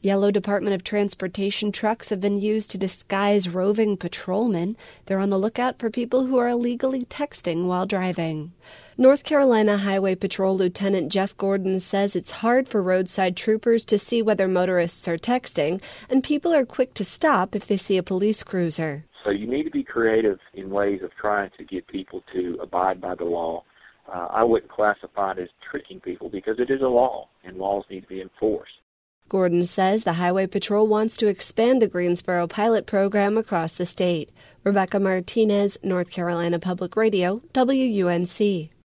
Yellow Department of Transportation trucks have been used to disguise roving patrolmen. They're on the lookout for people who are illegally texting while driving. North Carolina Highway Patrol Lieutenant Jeff Gordon says it's hard for roadside troopers to see whether motorists are texting, and people are quick to stop if they see a police cruiser. So you need to be creative in ways of trying to get people to abide by the law. I wouldn't classify it as tricking people because it is a law, and laws need to be enforced. Gordon says the Highway Patrol wants to expand the Greensboro pilot program across the state. Rebecca Martinez, North Carolina Public Radio, WUNC.